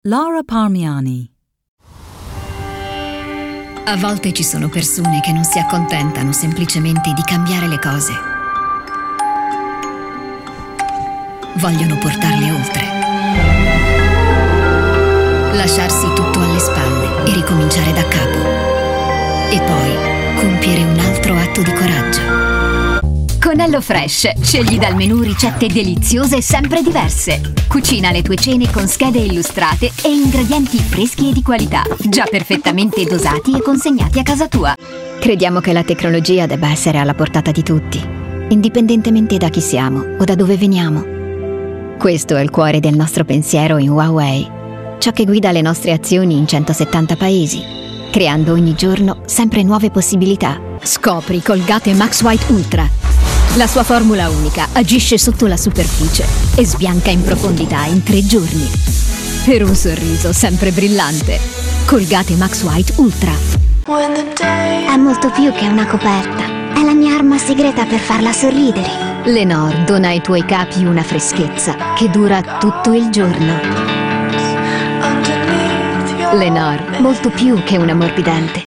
Lara Parmiani. A volte ci sono persone che non si accontentano semplicemente di cambiare le cose. Vogliono portarle oltre. Lasciarsi tutto alle spalle e ricominciare da capo. E poi compiere un altro atto di coraggio. Con HelloFresh scegli dal menù ricette deliziose sempre diverse. Cucina le tue cene con schede illustrate e ingredienti freschi e di qualità, già perfettamente dosati e consegnati a casa tua. Crediamo che la tecnologia debba essere alla portata di tutti, indipendentemente da chi siamo o da dove veniamo. Questo è il cuore del nostro pensiero in Huawei, ciò che guida le nostre azioni in 170 paesi, creando ogni giorno sempre nuove possibilità. Scopri Colgate Max White Ultra. La sua formula unica agisce sotto la superficie e sbianca in profondità in 3 giorni. Per un sorriso sempre brillante. Colgate Max White Ultra. È molto più che una coperta. È la mia arma segreta per farla sorridere. Lenor dona ai tuoi capi una freschezza che dura tutto il giorno. Lenor, molto più che un ammorbidente.